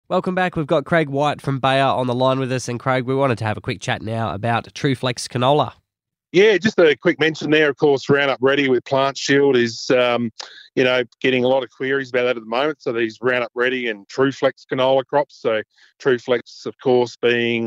Welcome back. We've got Craig White from Bayer on the line with us. And Craig, we wanted to have a quick chat now about TrueFlex canola. Yeah, just a quick mention there. Of course, Roundup Ready with Plant Shield is, getting a lot of queries about that at the moment. So these Roundup Ready and TrueFlex canola crops. So TrueFlex, of course, being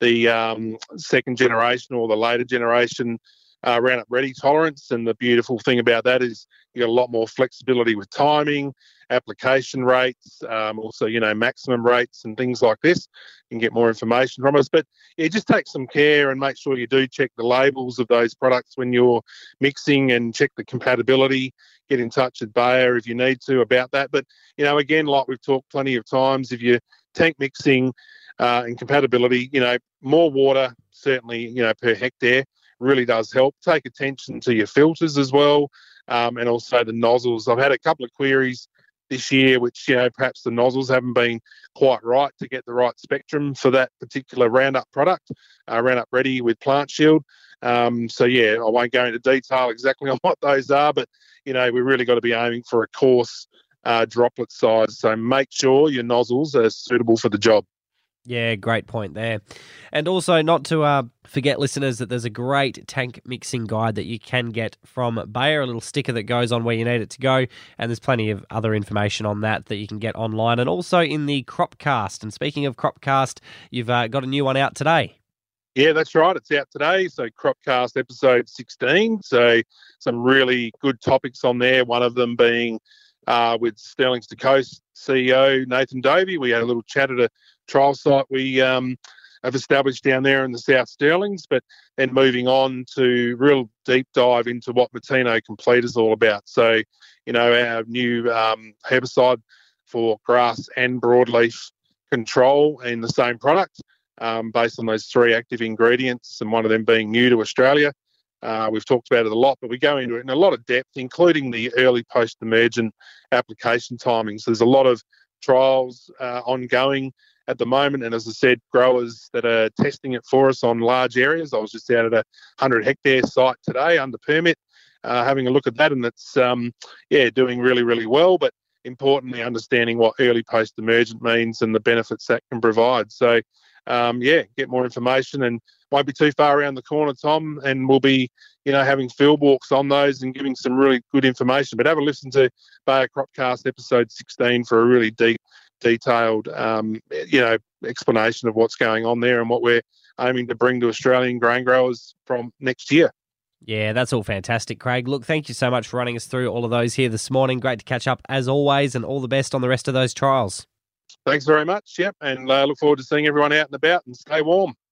the second generation or the later generation Roundup Ready tolerance. And the beautiful thing about that is you got a lot more flexibility with timing, application rates, also, maximum rates and things like this. You can get more information from us. But yeah, just take some care and make sure you do check the labels of those products when you're mixing and check the compatibility. Get in touch with Bayer if you need to about that. But, again, like we've talked plenty of times, if you're tank mixing and compatibility, more water, certainly, per hectare really does help. Take attention to your filters as well, and also the nozzles. I've had a couple of queries this year, which, perhaps the nozzles haven't been quite right to get the right spectrum for that particular Roundup product, Roundup Ready with Plant Shield. I won't go into detail exactly on what those are, but, we really got to be aiming for a coarse droplet size. So make sure your nozzles are suitable for the job. Yeah, great point there. And also not to forget, listeners, that there's a great tank mixing guide that you can get from Bayer, a little sticker that goes on where you need it to go. And there's plenty of other information on that you can get online and also in the Cropcast. And speaking of Cropcast, you've got a new one out today. Yeah, that's right. It's out today. So Cropcast episode 16. So some really good topics on there. One of them being with Sterling's Coast CEO Nathan Dovey. We had a little chat at a trial site we have established down there in the South Sterlings, but then moving on to real deep dive into what Matino Complete is all about. So, our new herbicide for grass and broadleaf control in the same product, based on those three active ingredients, and one of them being new to Australia. We've talked about it a lot, but we go into it in a lot of depth, including the early post-emergent application timings. There's a lot of trials ongoing at the moment, and as I said, growers that are testing it for us on large areas. I was just out at a 100-hectare site today under permit, having a look at that, and it's doing really, really well, but importantly understanding what early post-emergent means and the benefits that can provide. So, get more information, and won't be too far around the corner, Tom, and we'll be, having field walks on those and giving some really good information. But have a listen to Bayer Cropcast episode 16 for a really detailed, explanation of what's going on there and what we're aiming to bring to Australian grain growers from next year. Yeah, that's all fantastic, Craig. Look, thank you so much for running us through all of those here this morning. Great to catch up as always, and all the best on the rest of those trials. Thanks very much. Yep, and look forward to seeing everyone out and about, and stay warm.